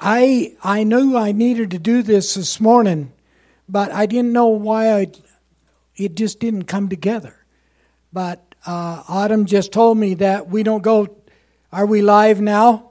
I knew I needed to do this morning, but I didn't know why it just didn't come together. But Autumn just told me that we don't go. Are we live now?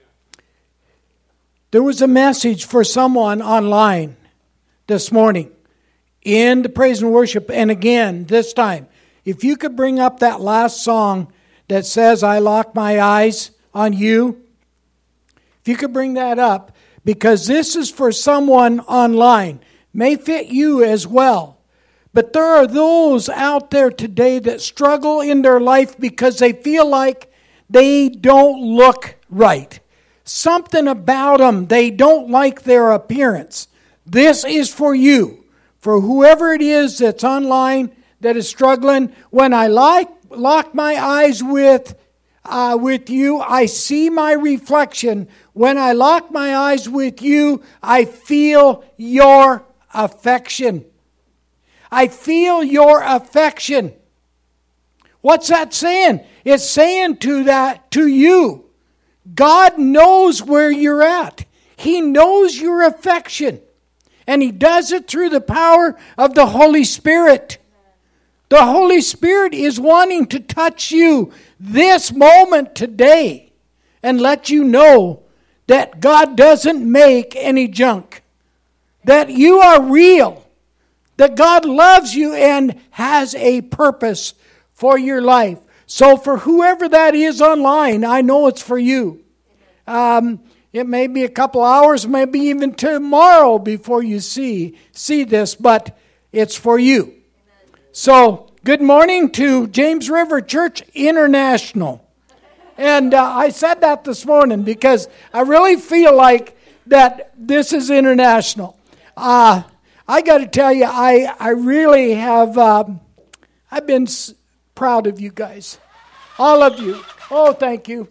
There was a message for someone online this morning in the praise and worship. And again, this time, if you could bring up that last song that says, I lock my eyes on you. If you could bring that up, because this is for someone online. May fit you as well. But there are those out there today that struggle in their life because they feel like they don't look right. Something about them, they don't like their appearance. This is for you. For whoever it is that's online that is struggling. When I lock my eyes with you, I see my reflection. When I lock my eyes with you, I feel your affection. I feel your affection. What's that saying? It's saying to you, God knows where you're at. He knows your affection. And He does it through the power of the Holy Spirit. The Holy Spirit is wanting to touch you this moment today and let you know that God doesn't make any junk. That you are real. That God loves you and has a purpose for your life. So for whoever that is online, I know it's for you. It may be a couple hours, maybe even tomorrow before you see this, but it's for you. So, good morning to James River Church International. And I said that this morning because I really feel like that this is international. I got to tell you, I really have, I've been proud of you guys. All of you. Oh, thank you.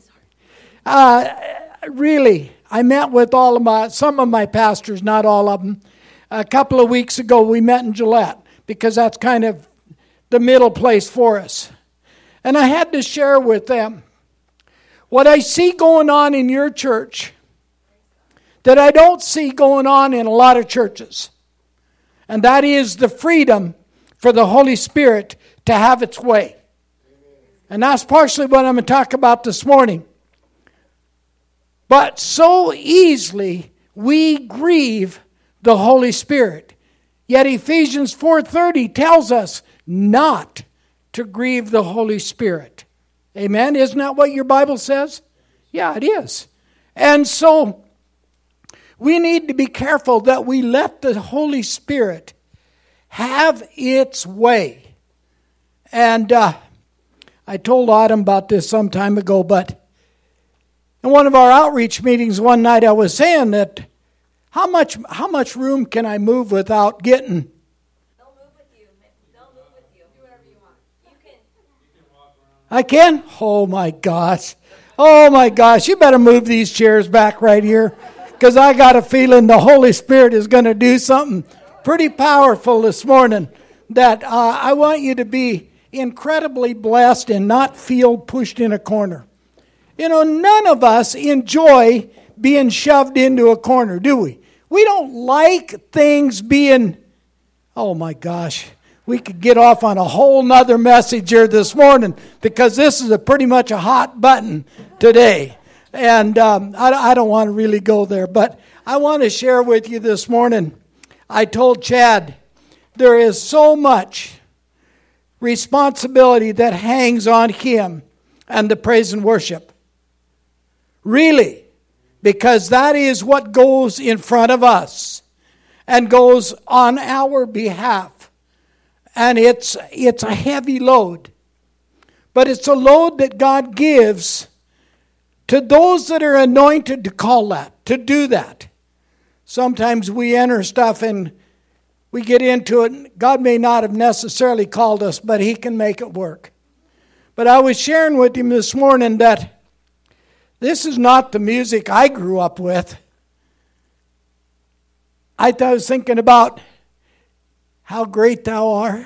Really, I met with some of my pastors, not all of them. A couple of weeks ago, we met in Gillette because that's kind of the middle place for us. And I had to share with them what I see going on in your church that I don't see going on in a lot of churches. And that is the freedom for the Holy Spirit to have its way. And that's partially what I'm going to talk about this morning. But so easily we grieve the Holy Spirit. Yet Ephesians 4:30 tells us not to grieve the Holy Spirit. Amen? Isn't that what your Bible says? Yeah, it is. And so we need to be careful that we let the Holy Spirit have its way. And I told Autumn about this some time ago, but in one of our outreach meetings one night, I was saying that how much room can I move without getting? They'll move with you. They'll move with you. Do whatever you want. You can walk around. I can? Oh my gosh. Oh my gosh. You better move these chairs back right here, because I got a feeling the Holy Spirit is going to do something pretty powerful this morning. That I want you to be incredibly blessed and not feel pushed in a corner. You know, none of us enjoy being shoved into a corner, do we? We don't like things being, oh my gosh, we could get off on a whole nother message here this morning because this is pretty much a hot button today. And I don't want to really go there, but I want to share with you this morning. I told Chad, there is so much responsibility that hangs on him and the praise and worship. Really, because that is what goes in front of us and goes on our behalf. And it's a heavy load. But it's a load that God gives to those that are anointed to call that, to do that. Sometimes we enter stuff and we get into it. God may not have necessarily called us, but He can make it work. But I was sharing with him this morning that this is not the music I grew up with. I was thinking about how great thou art.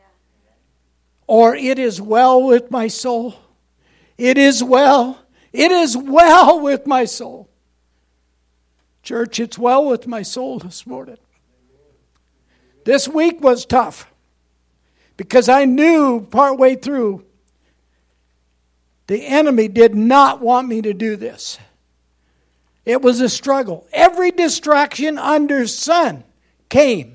Or it is well with my soul. It is well. It is well with my soul. Church, it's well with my soul this morning. This week was tough because I knew partway through the enemy did not want me to do this. It was a struggle. Every distraction under sun came.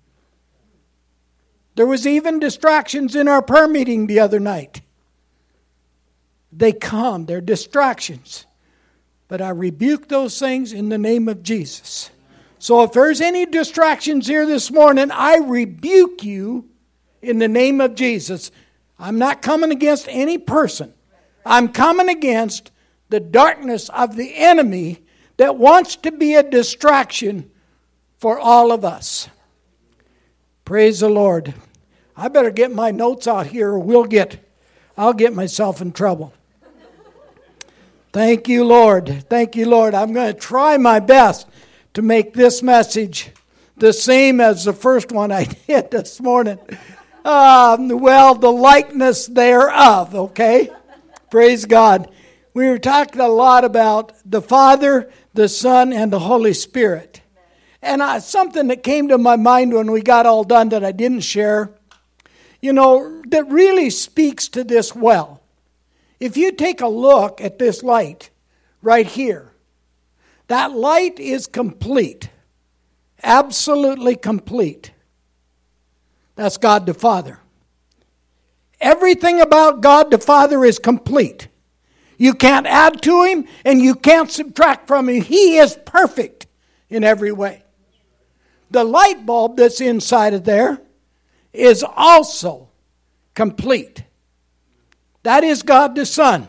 There was even distractions in our prayer meeting the other night. They come, they're distractions. But I rebuke those things in the name of Jesus. So if there's any distractions here this morning, I rebuke you in the name of Jesus. I'm not coming against any person. I'm coming against the darkness of the enemy that wants to be a distraction for all of us. Praise the Lord. I better get my notes out here or I'll get myself in trouble. Thank you, Lord. Thank you, Lord. I'm going to try my best to make this message the same as the first one I did this morning. The likeness thereof, okay? Praise God. We were talking a lot about the Father, the Son, and the Holy Spirit. And something that came to my mind when we got all done that I didn't share, that really speaks to this well. If you take a look at this light right here, that light is complete. Absolutely complete. That's God the Father. Everything about God the Father is complete. You can't add to Him and you can't subtract from Him. He is perfect in every way. The light bulb that's inside of there is also complete. That is God the Son.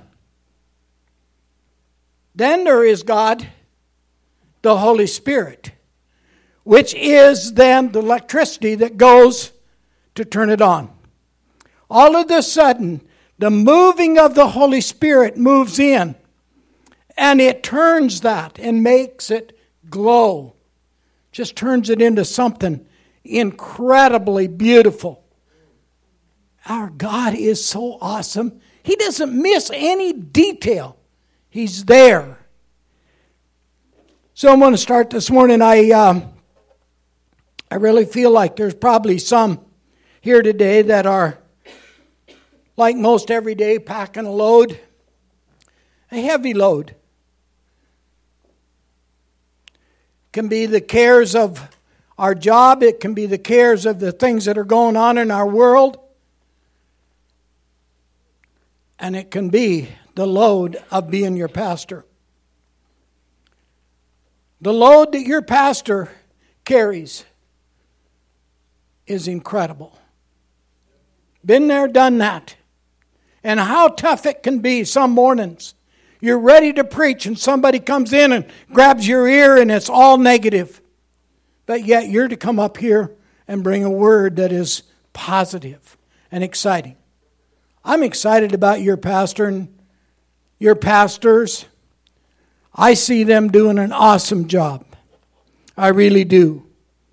Then there is God, the Holy Spirit, which is then the electricity that goes to turn it on. All of a sudden, the moving of the Holy Spirit moves in, and it turns that and makes it glow. Just turns it into something incredibly beautiful. Our God is so awesome. He doesn't miss any detail. He's there. So I'm going to start this morning. I really feel like there's probably some here today that are, like most every day, packing a load, a heavy load. It can be the cares of our job. It can be the cares of the things that are going on in our world. And it can be the load of being your pastor. The load that your pastor carries is incredible. Been there, done that. And how tough it can be some mornings. You're ready to preach and somebody comes in and grabs your ear and it's all negative. But yet you're to come up here and bring a word that is positive and exciting. I'm excited about your pastor and your pastors. I see them doing an awesome job. I really do.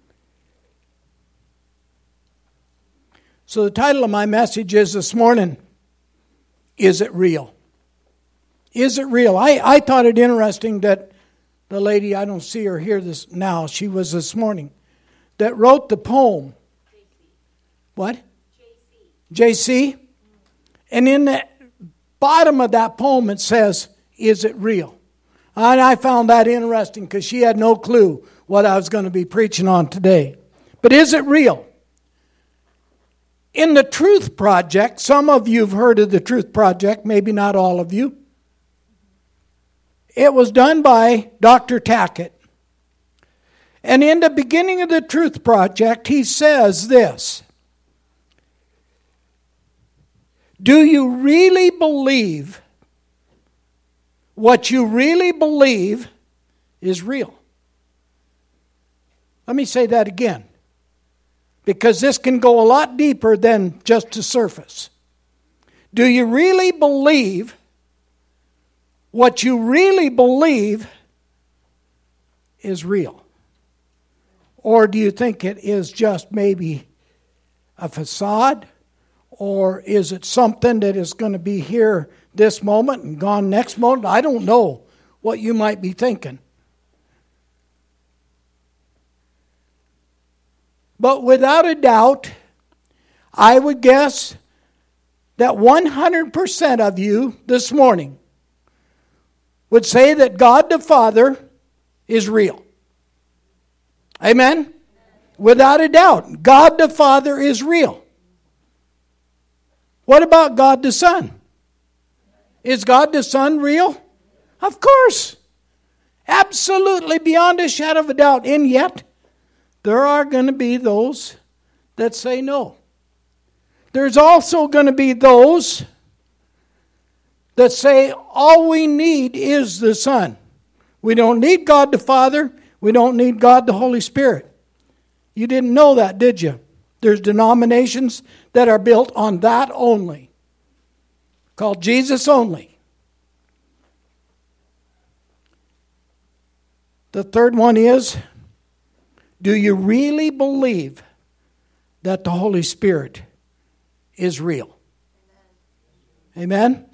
So the title of my message is this morning, Is It Real? Is it real? I thought it interesting that the lady, I don't see her here this now, she was this morning, that wrote the poem. What? J.C. And in the bottom of that poem it says, is it real? And I found that interesting because she had no clue what I was going to be preaching on today. But is it real? In the Truth Project, some of you have heard of the Truth Project, maybe not all of you. It was done by Dr. Tackett. And in the beginning of the Truth Project, he says this: do you really believe what you really believe is real? Let me say that again, because this can go a lot deeper than just the surface. Do you really believe what you really believe is real? Or do you think it is just maybe a facade? Or is it something that is going to be here this moment and gone next moment? I don't know what you might be thinking. But without a doubt, I would guess that 100% of you this morning would say that God the Father is real. Amen? Without a doubt, God the Father is real. What about God the Son? Is God the Son real? Of course. Absolutely, beyond a shadow of a doubt. And yet, there are going to be those that say no. There's also going to be those that say all we need is the Son. We don't need God the Father. We don't need God the Holy Spirit. You didn't know that, did you? There's denominations that are built on that only, called Jesus only. The third one is, do you really believe that the Holy Spirit is real? Amen?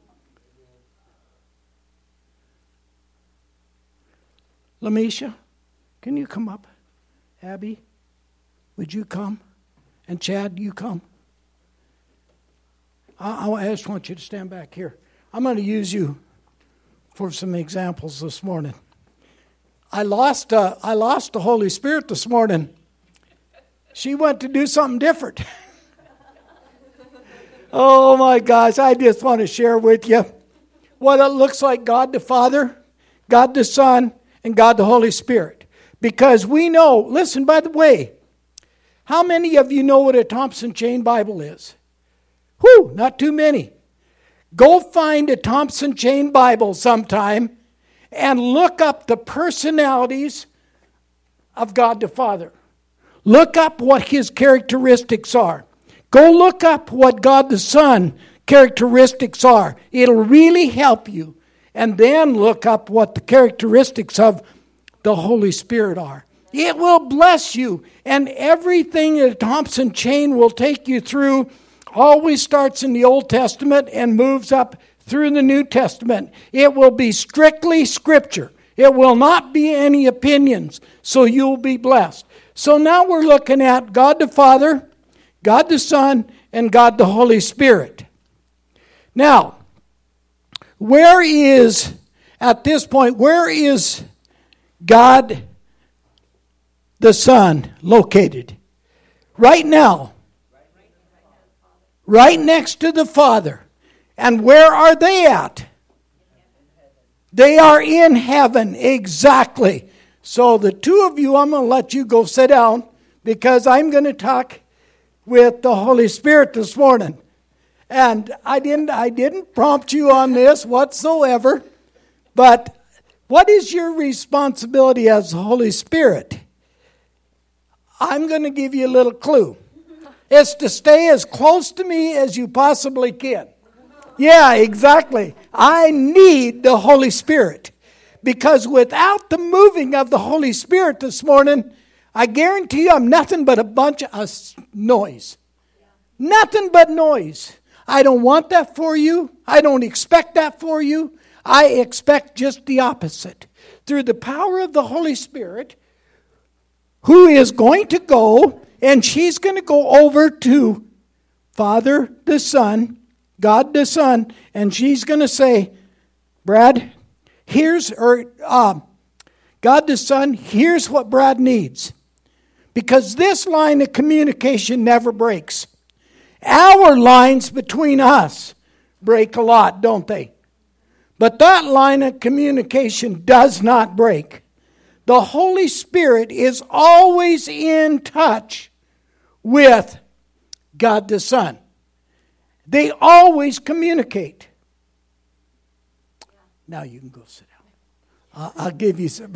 Lamisha, can you come up? Abby, would you come? And Chad, you come. I just want you to stand back here. I'm going to use you for some examples this morning. I lost the Holy Spirit this morning. She went to do something different. Oh my gosh, I just want to share with you what it looks like God the Father, God the Son, and God the Holy Spirit. Because we know, listen, by the way, how many of you know what a Thompson Chain Bible is? Whew, not too many. Go find a Thompson Chain Bible sometime and look up the personalities of God the Father. Look up what His characteristics are. Go look up what God the Son characteristics are. It'll really help you. And then look up what the characteristics of the Holy Spirit are. It will bless you. And everything that Thompson Chain will take you through always starts in the Old Testament and moves up through the New Testament. It will be strictly Scripture. It will not be any opinions. So you'll be blessed. So now we're looking at God the Father, God the Son, and God the Holy Spirit. Now, at this point, where is God the Son located? Right now. Right next to the Father. And where are they at? They are in heaven, exactly. So the two of you, I'm going to let you go sit down because I'm going to talk with the Holy Spirit this morning. And I didn't prompt you on this whatsoever. But what is your responsibility as the Holy Spirit? I'm going to give you a little clue. It's to stay as close to me as you possibly can. Yeah, exactly. I need the Holy Spirit. Because without the moving of the Holy Spirit this morning, I guarantee you I'm nothing but a bunch of noise. Nothing but noise. I don't want that for you. I don't expect that for you. I expect just the opposite. Through the power of the Holy Spirit, who is going to go, and she's going to go over to Father the Son, God the Son, and she's going to say, Brad, God the Son, here's what Brad needs. Because this line of communication never breaks. Our lines between us break a lot, don't they? But that line of communication does not break. The Holy Spirit is always in touch with God the Son. They always communicate. Now you can go sit down. I'll give you some.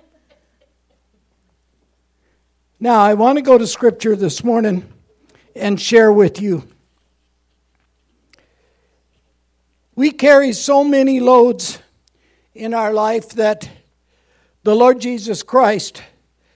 Now I want to go to Scripture this morning and share with you. We carry so many loads in our life that the Lord Jesus Christ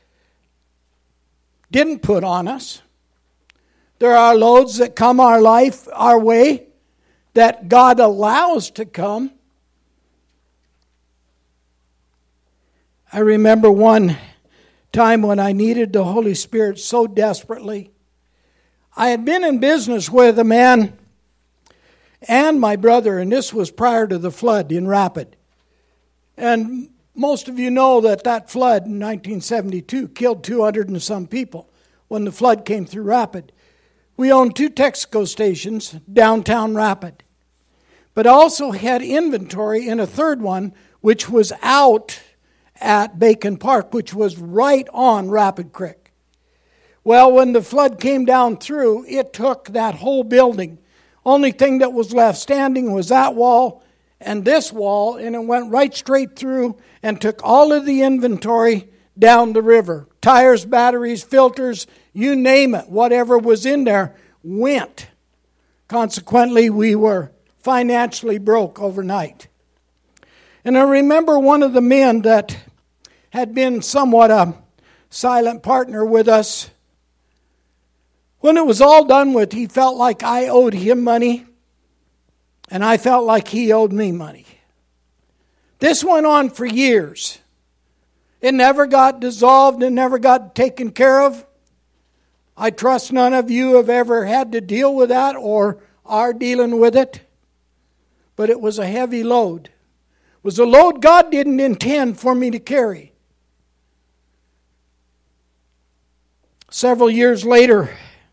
didn't put on us. There are loads that come our way that God allows to come. I remember one time when I needed the Holy Spirit so desperately. I had been in business with a man and my brother, and this was prior to the flood in Rapid. And most of you know that flood in 1972 killed 200 and some people when the flood came through Rapid. We owned 2 Texaco stations downtown Rapid, but also had inventory in a third one, which was out at Bacon Park, which was right on Rapid Creek. Well, when the flood came down through, it took that whole building. Only thing that was left standing was that wall and this wall, and it went right straight through and took all of the inventory down the river. Tires, batteries, filters, you name it, whatever was in there went. Consequently, we were financially broke overnight. And I remember one of the men that had been somewhat a silent partner with us. When it was all done with, he felt like I owed him money, and I felt like he owed me money. This went on for years. It never got dissolved. It never got taken care of. I trust none of you have ever had to deal with that or are dealing with it. But it was a heavy load. It was a load God didn't intend for me to carry. Several years later,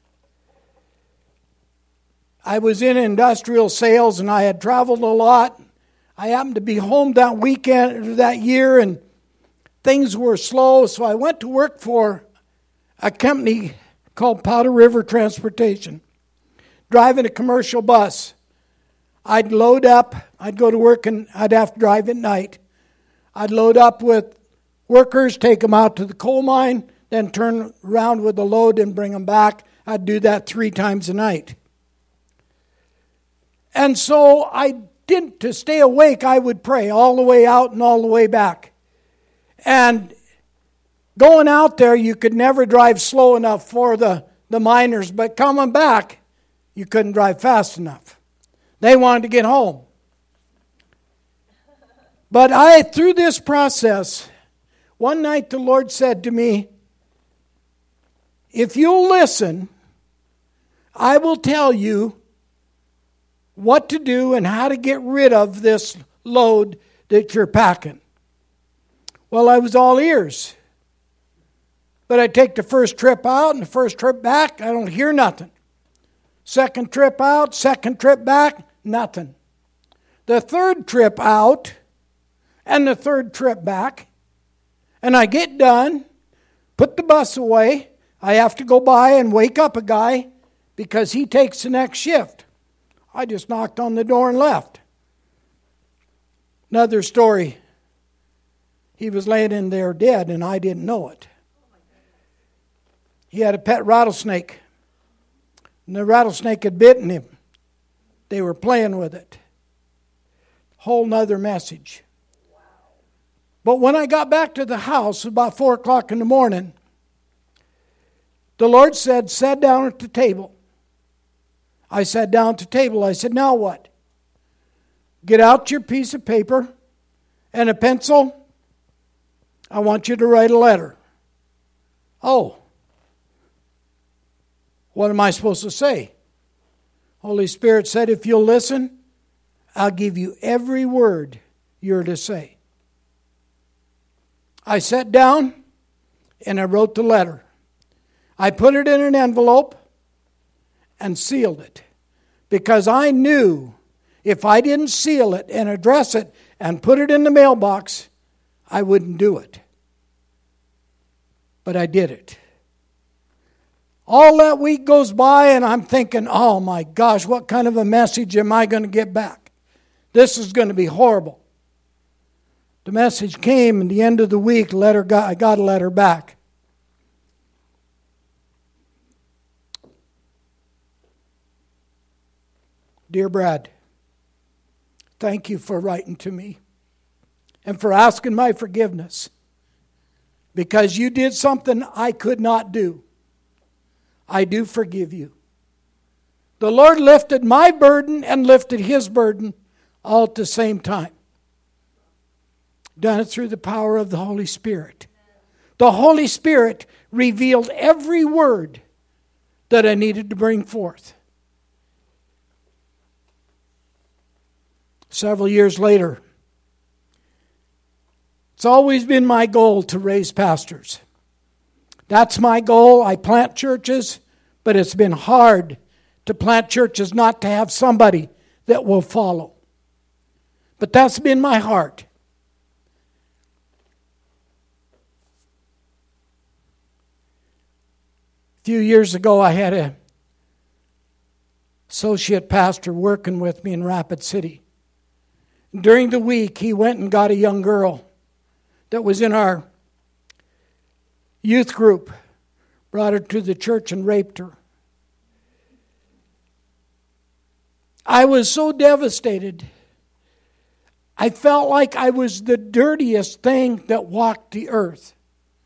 I was in industrial sales and I had traveled a lot. I happened to be home that weekend, that year, and things were slow, so I went to work for a company called Powder River Transportation, driving a commercial bus. I'd load up, I'd go to work and I'd have to drive at night. I'd load up with workers, take them out to the coal mine, then turn around with the load and bring them back. I'd do that 3 times a night. And so to stay awake, I would pray all the way out and all the way back. And going out there, you could never drive slow enough for the miners, but coming back, you couldn't drive fast enough. They wanted to get home. But through this process, one night the Lord said to me, if you'll listen, I will tell you what to do and how to get rid of this load that you're packing. Well, I was all ears. But I take the first trip out and the first trip back, I don't hear nothing. Second trip out, second trip back, nothing. The third trip out and the third trip back, and I get done, put the bus away. I have to go by and wake up a guy because he takes the next shift. I just knocked on the door and left. Another story. He was laying in there dead and I didn't know it. He had a pet rattlesnake. And the rattlesnake had bitten him. They were playing with it. Whole nother message. But when I got back to the house about 4 o'clock in the morning, the Lord said, sit down at the table. I sat down at the table. I said, now what? Get out your piece of paper and a pencil. I want you to write a letter. Oh. What am I supposed to say? Holy Spirit said, if you'll listen, I'll give you every word you're to say. I sat down and I wrote the letter. I put it in an envelope and sealed it. Because I knew if I didn't seal it and address it and put it in the mailbox, I wouldn't do it. But I did it. All that week goes by and I'm thinking, oh my gosh, what kind of a message am I going to get back? This is going to be horrible. The message came at the end of the week. I got a letter back. Dear Brad, thank you for writing to me and for asking my forgiveness because you did something I could not do. I do forgive you. The Lord lifted my burden and lifted his burden all at the same time. Done it through the power of the Holy Spirit. the Holy Spirit revealed every word that I needed to bring forth. Several years later, it's always been my goal to raise pastors. That's my goal. I plant churches, but it's been hard to plant churches not to have somebody that will follow. But that's been my heart. A few years ago, I had an associate pastor working with me in Rapid City. During the week, he went and got a young girl that was in our youth group, brought her to the church and raped her. I was so devastated. I felt like I was the dirtiest thing that walked the earth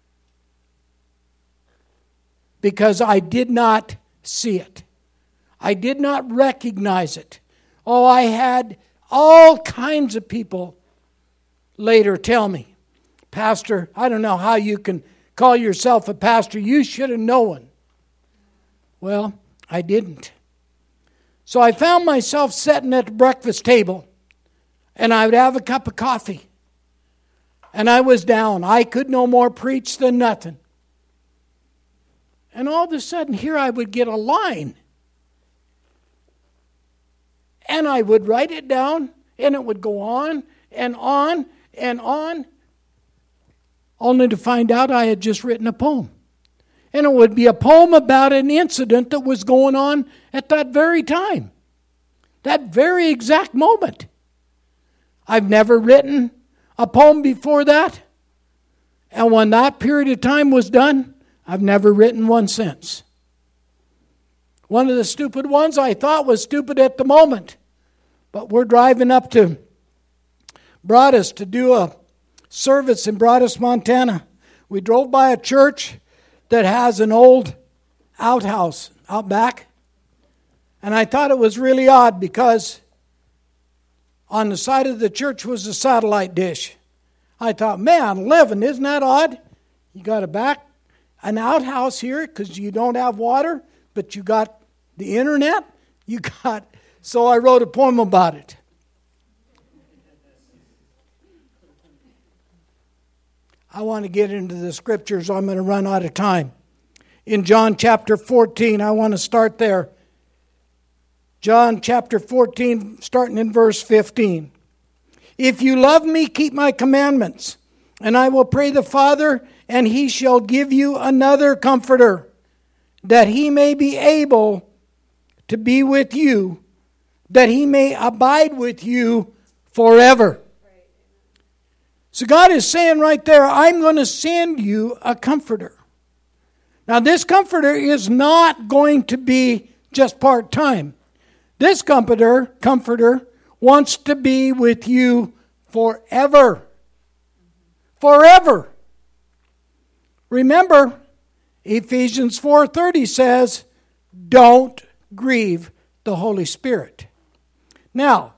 because I did not see it. I did not recognize it. Oh, I had all kinds of people later tell me, Pastor, I don't know how you can call yourself a pastor. You should have known. Well, I didn't. So I found myself sitting at the breakfast table, and I would have a cup of coffee. And I was down. I could no more preach than nothing. And all of a sudden, here I would get a line. And I would write it down, and it would go on and on and on, only to find out I had just written a poem. And it would be a poem about an incident that was going on at that very time, that very exact moment. I've never written a poem before that. And when that period of time was done, I've never written one since. One of the stupid ones I thought was stupid at the moment. But we're driving up to Broadus to do a service in Broadus, Montana. We drove by a church that has an old outhouse out back. And I thought it was really odd because on the side of the church was a satellite dish. I thought, man, living, isn't that odd? You got an outhouse here because you don't have water, but you got the internet. So I wrote a poem about it. I want to get into the scriptures. I'm going to run out of time. In John chapter 14, I want to start there. John chapter 14, starting in verse 15. If you love me, keep my commandments, and I will pray the Father, and he shall give you another comforter, that he may be able to be with you, that he may abide with you forever. So God is saying right there, I'm going to send you a comforter. Now this comforter is not going to be just part-time. This comforter wants to be with you forever. Forever. Remember, Ephesians 4:30 says, don't grieve the Holy Spirit. Now,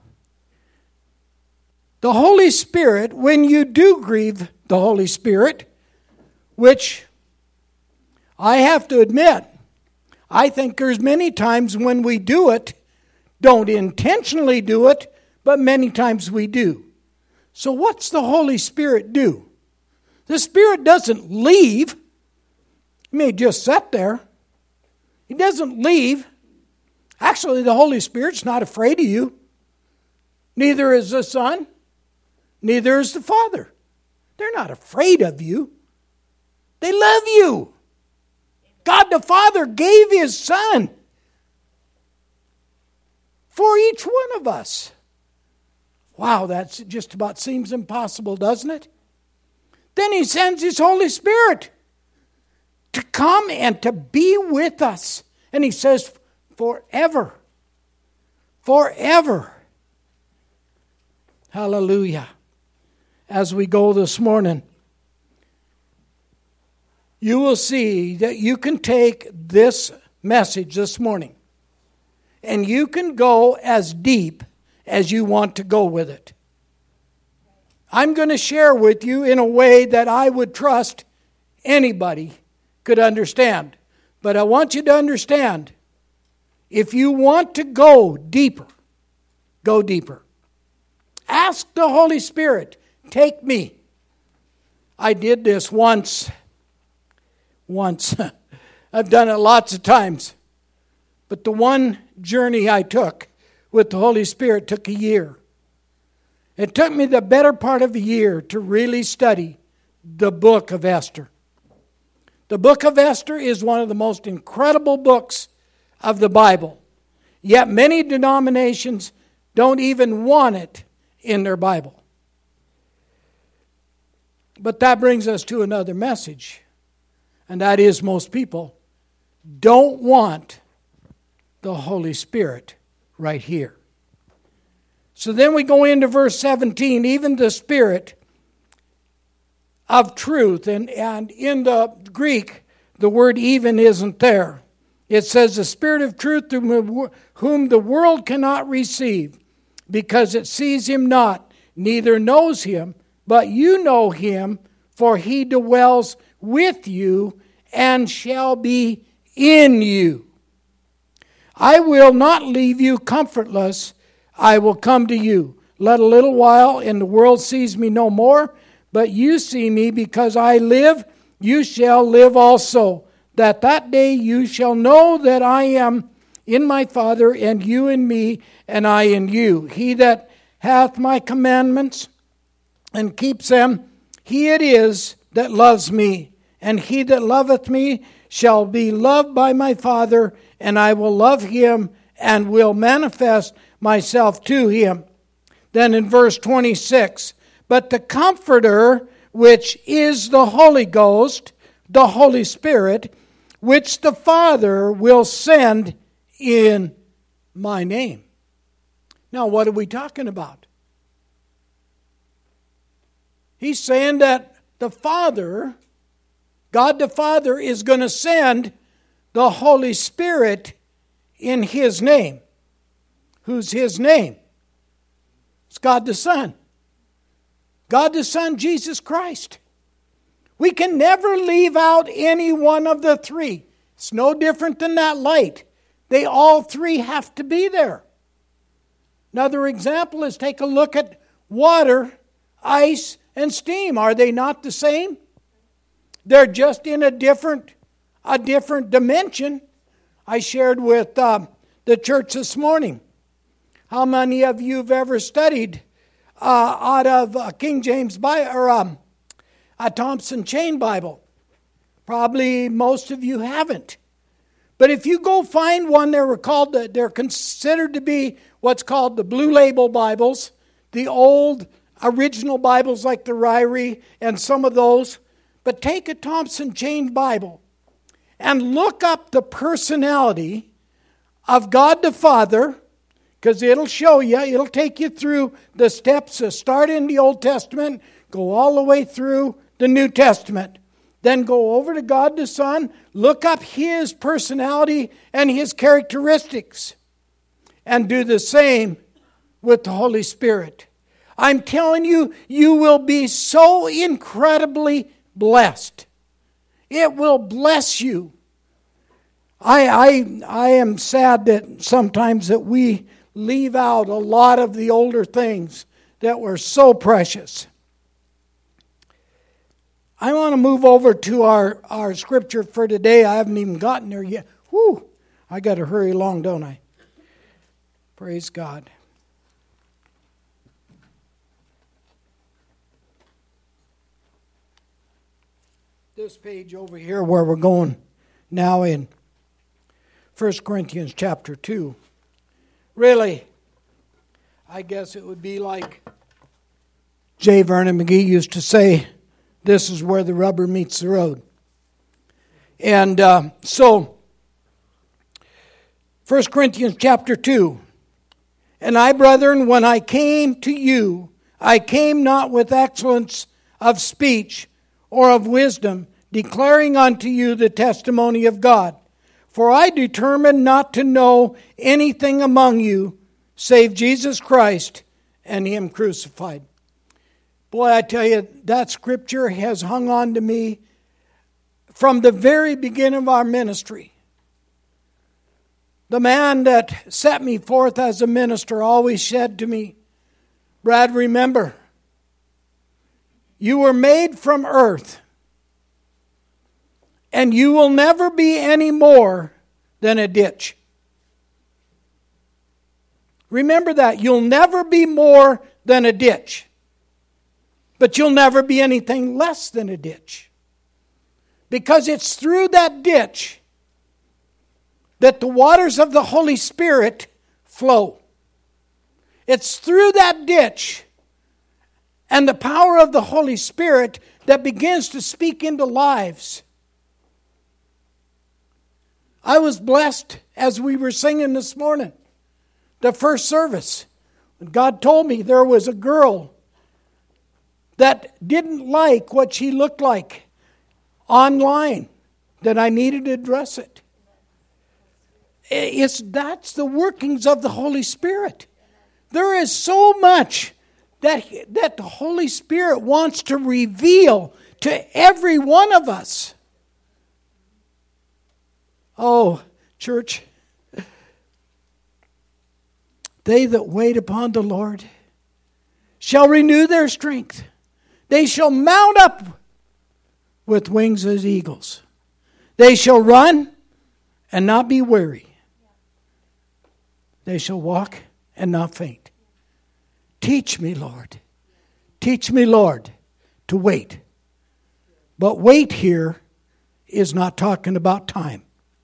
the Holy Spirit, when you do grieve the Holy Spirit, which I have to admit, I think there's many times when we do it, don't intentionally do it, but many times we do. So what's the Holy Spirit do? The Spirit doesn't leave. He may just sit there. He doesn't leave. Actually, the Holy Spirit's not afraid of you. Neither is the Son. Neither is the Father. They're not afraid of you. They love you. God the Father gave His Son for each one of us. Wow, that just about seems impossible, doesn't it? Then He sends His Holy Spirit to come and to be with us. And He says, forever. Forever. Hallelujah. As we go this morning, you will see that you can take this message this morning and you can go as deep as you want to go with it. I'm going to share with you in a way that I would trust anybody could understand. But I want you to understand, if you want to go deeper, go deeper. Ask the Holy Spirit, take me. I did this once. I've done it lots of times. But the one journey I took with the Holy Spirit took a year. It took me the better part of a year to really study the book of Esther. The book of Esther is one of the most incredible books of the Bible. Yet many denominations don't even want it in their Bible. But that brings us to another message. And that is, most people don't want the Holy Spirit right here. So then we go into verse 17, even the Spirit of truth. And in the Greek, the word even isn't there. It says, the Spirit of truth whom the world cannot receive, because it sees him not, neither knows him, but you know him, for he dwells with you and shall be in you. I will not leave you comfortless. I will come to you. Let a little while, and the world sees me no more, but you see me, because I live, you shall live also. That day you shall know that I am in my Father, and you in me, and I in you. He that hath my commandments and keeps them, he it is that loves me. And he that loveth me shall be loved by my Father, and I will love him and will manifest myself to him. Then in verse 26, but the Comforter, which is the Holy Ghost, the Holy Spirit, which the Father will send in my name. Now, what are we talking about? He's saying that the Father, God the Father, is going to send the Holy Spirit in His name. Who's His name? It's God the Son. God the Son, Jesus Christ. We can never leave out any one of the three. It's no different than that light. They all three have to be there. Another example is take a look at water, ice, and steam. Are they not the same? They're just in a different dimension. I shared with the church this morning. How many of you have ever studied out of King James Bible or a Thompson Chain Bible? Probably most of you haven't. But if you go find one, they're considered to be what's called the Blue Label Bibles, the old original Bibles like the Ryrie and some of those. But take a Thompson Chain Bible and look up the personality of God the Father, because it'll show you, it'll take you through the steps that start in the Old Testament, go all the way through the New Testament. Then go over to God the Son, look up His personality and His characteristics, and do the same with the Holy Spirit. I'm telling you, you will be so incredibly blessed. It will bless you. I am sad that sometimes that we leave out a lot of the older things that were so precious. I want to move over to our scripture for today. I haven't even gotten there yet. Whew, I got to hurry along, don't I? Praise God. This page over here where we're going now in 1 Corinthians chapter 2. Really, I guess it would be like J. Vernon McGee used to say, this is where the rubber meets the road. And so, 1 Corinthians chapter 2. And I, brethren, when I came to you, I came not with excellence of speech or of wisdom, declaring unto you the testimony of God. For I determined not to know anything among you, save Jesus Christ and Him crucified. Boy, I tell you, that scripture has hung on to me from the very beginning of our ministry. The man that set me forth as a minister always said to me, Brad, remember, you were made from earth, and you will never be any more than a ditch. Remember that. You'll never be more than a ditch. But you'll never be anything less than a ditch. Because it's through that ditch that the waters of the Holy Spirit flow. It's through that ditch and the power of the Holy Spirit that begins to speak into lives. I was blessed as we were singing this morning, the first service. God told me there was a girl that didn't like what she looked like online, that I needed to address it. That's the workings of the Holy Spirit. There is so much that the Holy Spirit wants to reveal to every one of us. Oh, church, they that wait upon the Lord shall renew their strength. They shall mount up with wings as eagles. They shall run and not be weary. They shall walk and not faint. Teach me, Lord. Teach me, Lord, to wait. But wait here is not talking about time.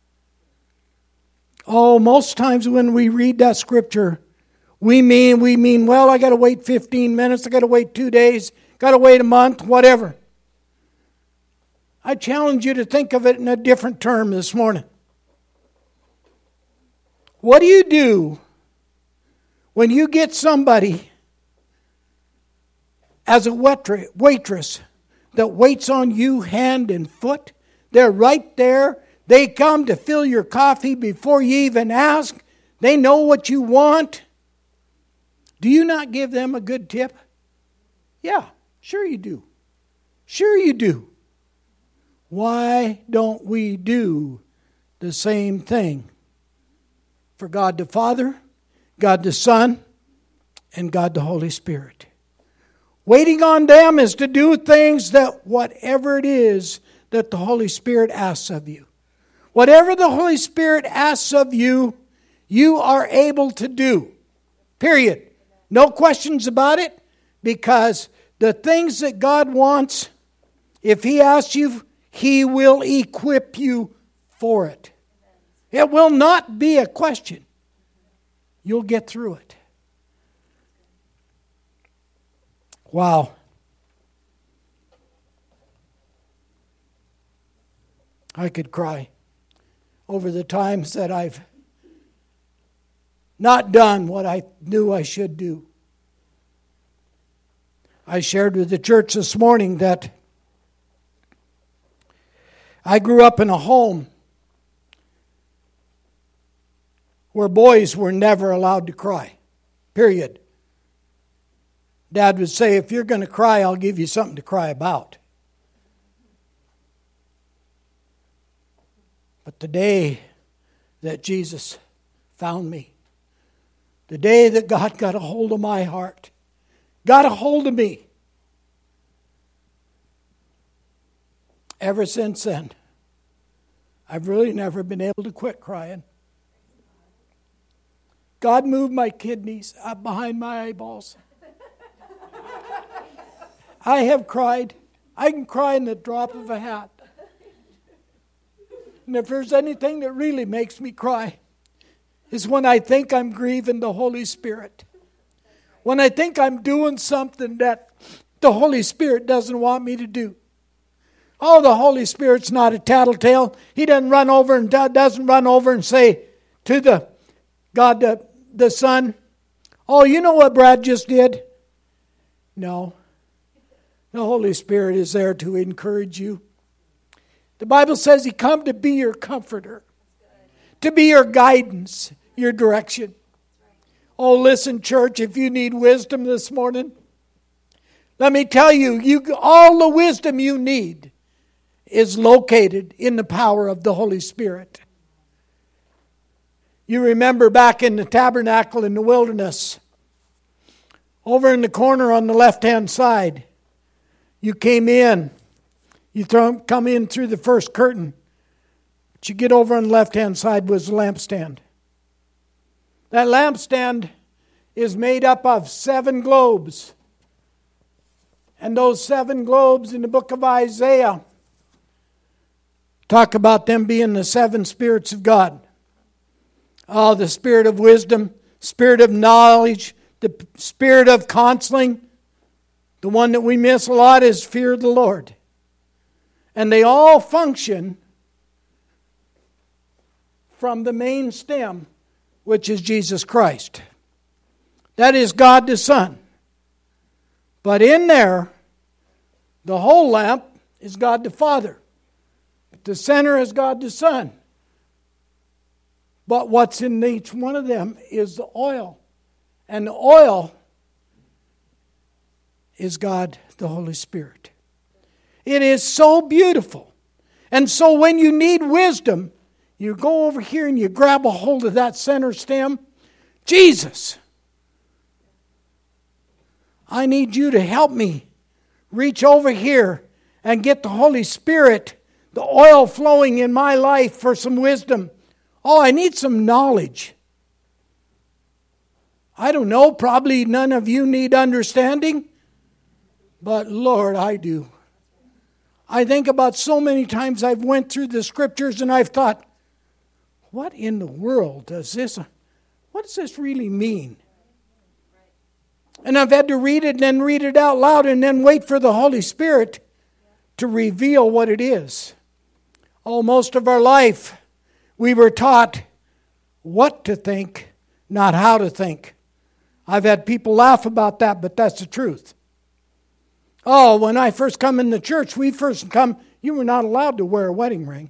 Oh, most times when we read that scripture, we mean, well, I got to wait 15 minutes, I got to wait 2 days, got to wait a month, whatever. I challenge you to think of it in a different term this morning. What do you do when you get somebody as a waitress that waits on you hand and foot? They're right there. They come to fill your coffee before you even ask. They know what you want. Do you not give them a good tip? Yeah, sure you do. Sure you do. Why don't we do the same thing for God the Father, God the Son, and God the Holy Spirit? Waiting on them is to do things that whatever it is that the Holy Spirit asks of you. Whatever the Holy Spirit asks of you, you are able to do. Period. No questions about it, because the things that God wants, if He asks you, He will equip you for it. It will not be a question. You'll get through it. Wow. I could cry over the times that I've not done what I knew I should do. I shared with the church this morning that I grew up in a home where boys were never allowed to cry. Period. Dad would say, if you're going to cry, I'll give you something to cry about. But the day that Jesus found me, the day that God got a hold of my heart, got a hold of me, ever since then, I've really never been able to quit crying. God moved my kidneys up behind my eyeballs. I have cried. I can cry in the drop of a hat. And if there's anything that really makes me cry, is when I think I'm grieving the Holy Spirit. When I think I'm doing something that the Holy Spirit doesn't want me to do. Oh, the Holy Spirit's not a tattletale. He doesn't run over and say to the God, the Son, oh, you know what Brad just did? No. The Holy Spirit is there to encourage you. The Bible says He come to be your comforter, to be your guidance, your direction. Oh, listen, church, if you need wisdom this morning, let me tell you, all the wisdom you need is located in the power of the Holy Spirit. You remember back in the tabernacle in the wilderness, over in the corner on the left-hand side, you came in. You come in through the first curtain. But you get over on the left-hand side was the lampstand. That lampstand is made up of 7 globes. And those 7 globes in the book of Isaiah talk about them being the 7 spirits of God. Oh, the spirit of wisdom, spirit of knowledge, the spirit of counseling. The one that we miss a lot is fear of the Lord. And they all function from the main stem, which is Jesus Christ. That is God the Son. But in there, the whole lamp is God the Father. The center is God the Son. But what's in each one of them is the oil. And the oil is God the Holy Spirit. It is so beautiful. And so when you need wisdom, you go over here and you grab a hold of that center stem. Jesus, I need you to help me reach over here and get the Holy Spirit, the oil flowing in my life for some wisdom. Oh, I need some knowledge. I don't know, probably none of you need understanding, but Lord, I do. I think about so many times I've went through the scriptures and I've thought, what in the world what does this really mean? And I've had to read it and then read it out loud and then wait for the Holy Spirit to reveal what it is. Oh, most of our life we were taught what to think, not how to think. I've had people laugh about that, but that's the truth. Oh, when I first come in the church, you were not allowed to wear a wedding ring.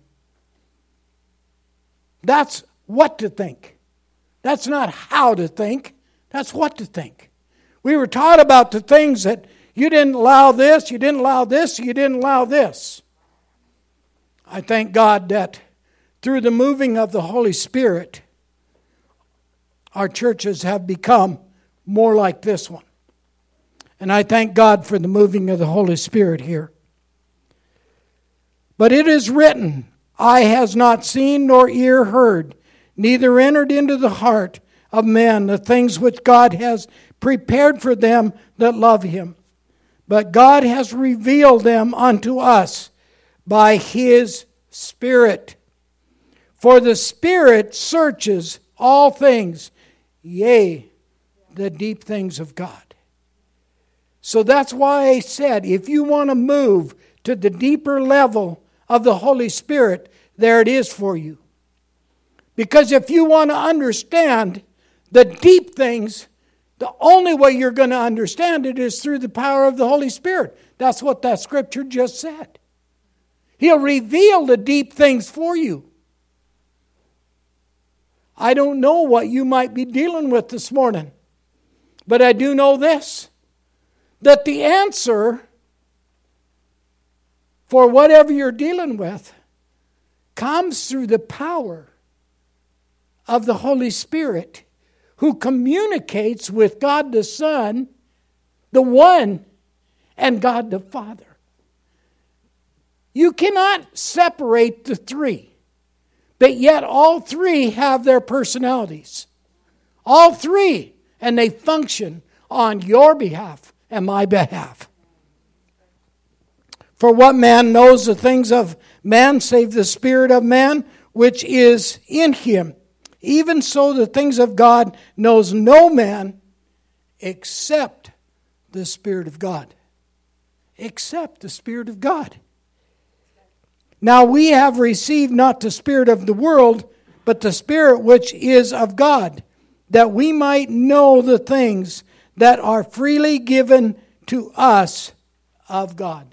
That's what to think. That's not how to think. That's what to think. We were taught about the things that you didn't allow this, you didn't allow this, you didn't allow this. I thank God that through the moving of the Holy Spirit, our churches have become more like this one. And I thank God for the moving of the Holy Spirit here. But it is written, eye has not seen nor ear heard, neither entered into the heart of man the things which God has prepared for them that love Him. But God has revealed them unto us by His Spirit. For the Spirit searches all things, yea, the deep things of God. So that's why I said, if you want to move to the deeper level of the Holy Spirit, there it is for you. Because if you want to understand the deep things, the only way you're going to understand it is through the power of the Holy Spirit. That's what that scripture just said. He'll reveal the deep things for you. I don't know what you might be dealing with this morning, but I do know this, that the answer for whatever you're dealing with comes through the power of the Holy Spirit, who communicates with God the Son, the One, and God the Father. You cannot separate the three, but yet all three have their personalities. All three, and they function on your behalf and my behalf. For what man knows the things of man save the spirit of man which is in him? Even so the things of God knows no man except the Spirit of God. Except the Spirit of God. Now we have received not the spirit of the world, but the Spirit which is of God, that we might know the things that are freely given to us of God.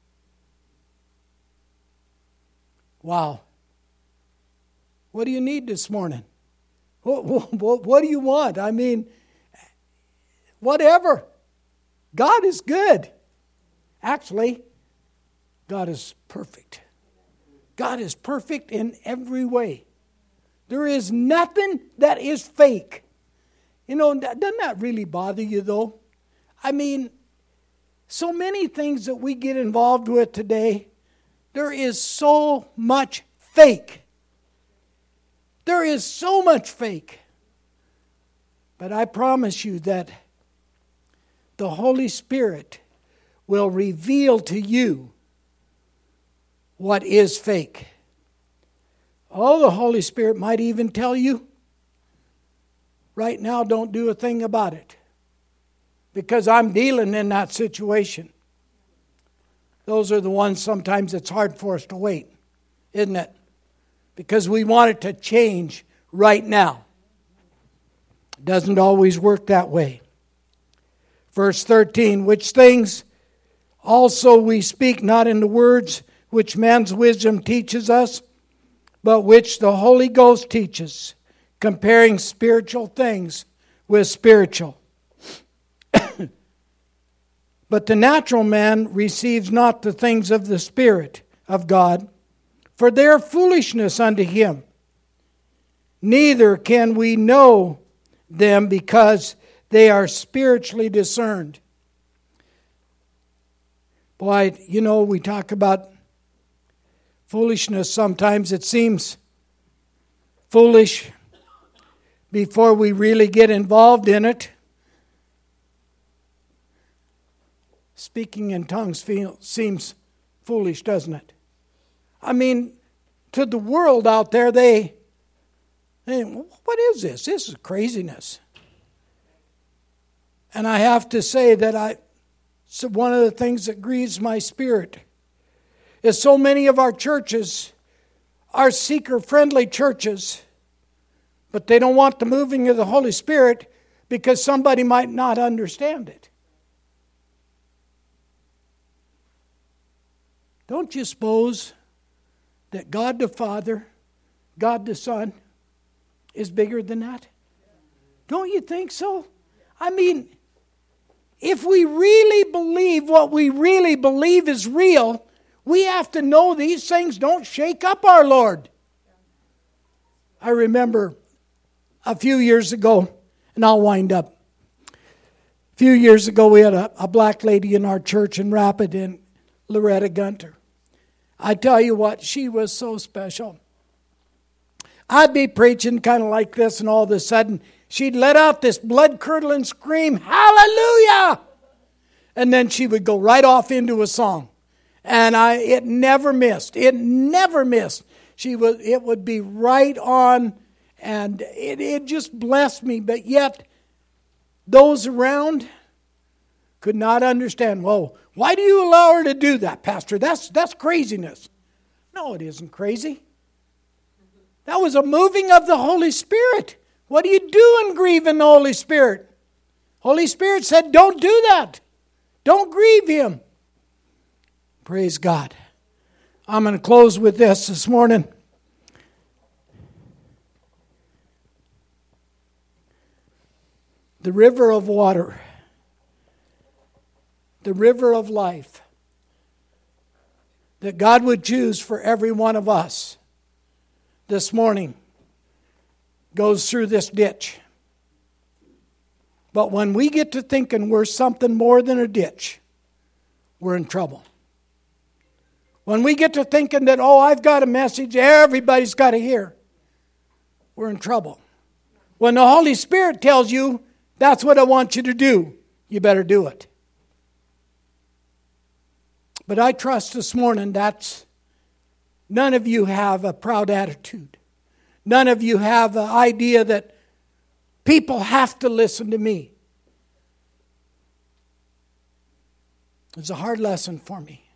Wow. What do you need this morning? What do you want? I mean, whatever. God is good. Actually, God is perfect. God is perfect in every way. There is nothing that is fake. You know, doesn't that really bother you though? I mean, so many things that we get involved with today, there is so much fake. There is so much fake. But I promise you that the Holy Spirit will reveal to you what is fake. Oh, the Holy Spirit might even tell you, right now, don't do a thing about it. Because I'm dealing in that situation. Those are the ones sometimes it's hard for us to wait, isn't it? Because we want it to change right now. It doesn't always work that way. Verse 13, which things also we speak not in the words which man's wisdom teaches us, but which the Holy Ghost teaches, comparing spiritual things with spiritual. But the natural man receives not the things of the Spirit of God, for they are foolishness unto him. Neither can we know them because they are spiritually discerned. Boy, you know, we talk about foolishness. Sometimes it seems foolish before we really get involved in it. Speaking in tongues seems foolish, doesn't it? I mean, to the world out there, they what is this? This is craziness. And I have to say that so one of the things that grieves my spirit is so many of our churches are seeker-friendly churches, but they don't want the moving of the Holy Spirit because somebody might not understand it. Don't you suppose that God the Father, God the Son, is bigger than that? Don't you think so? I mean, if we really believe what we really believe is real, we have to know these things don't shake up our Lord. I remember a few years ago, and I'll wind up. A few years ago, we had a black lady in our church in Rapid, in Loretta Gunter. I tell you what, she was so special. I'd be preaching kind of like this, and all of a sudden, she'd let out this blood-curdling scream, "Hallelujah!" And then she would go right off into a song. And it never missed. It never missed. It would be right on, and it just blessed me. But yet, those around could not understand. Whoa, why do you allow her to do that, Pastor? That's craziness. No, it isn't crazy. That was a moving of the Holy Spirit. What are you doing grieving the Holy Spirit? Holy Spirit said, don't do that. Don't grieve Him. Praise God. I'm going to close with this morning. The river of water. The river of life that God would choose for every one of us this morning goes through this ditch. But when we get to thinking we're something more than a ditch, we're in trouble. When we get to thinking that, I've got a message everybody's got to hear, we're in trouble. When the Holy Spirit tells you, that's what I want you to do, you better do it. But I trust this morning that none of you have a proud attitude. None of you have the idea that people have to listen to me. It's a hard lesson for me.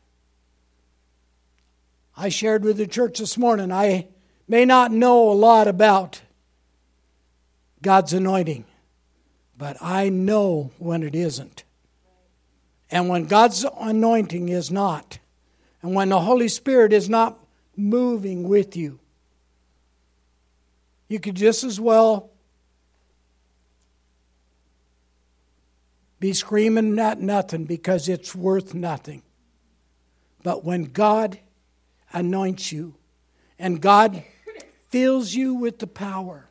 I shared with the church this morning, I may not know a lot about God's anointing, but I know when it isn't. And when God's anointing is not, and when the Holy Spirit is not moving with you, you could just as well be screaming at nothing because it's worth nothing. But when God anoints you, and God fills you with the power,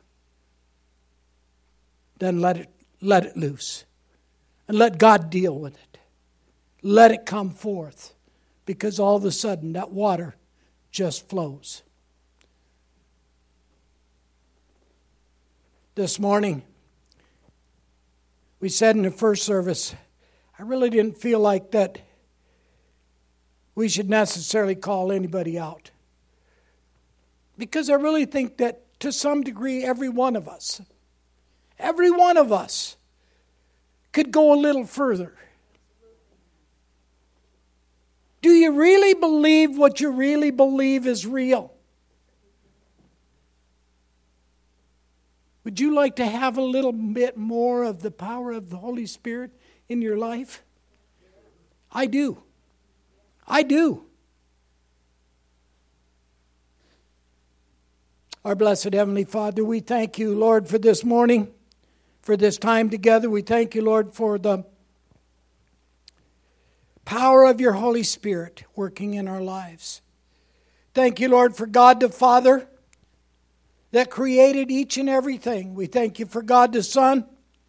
then let it loose. And let God deal with it. Let it come forth. Because all of a sudden that water just flows. This morning, we said in the first service, I really didn't feel like that we should necessarily call anybody out. Because I really think that to some degree every one of us could go a little further. Do you really believe what you really believe is real? Would you like to have a little bit more of the power of the Holy Spirit in your life? I do. I do. Our blessed Heavenly Father, we thank you, Lord, for this morning, for this time together. We thank you, Lord, for the power of your Holy Spirit working in our lives. Thank you, Lord, for God the Father that created each and everything. We thank you for God the Son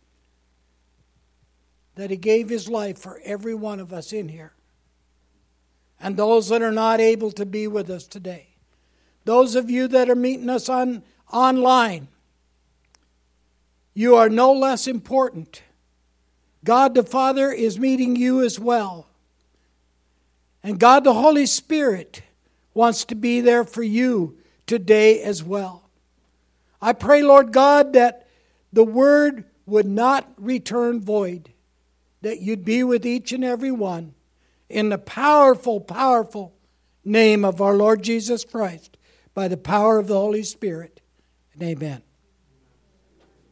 that He gave His life for every one of us in here. And those that are not able to be with us today. Those of you that are meeting us online, you are no less important. God the Father is meeting you as well. And God the Holy Spirit wants to be there for you today as well. I pray, Lord God, that the word would not return void, that you'd be with each and every one in the powerful, powerful name of our Lord Jesus Christ, by the power of the Holy Spirit. And amen.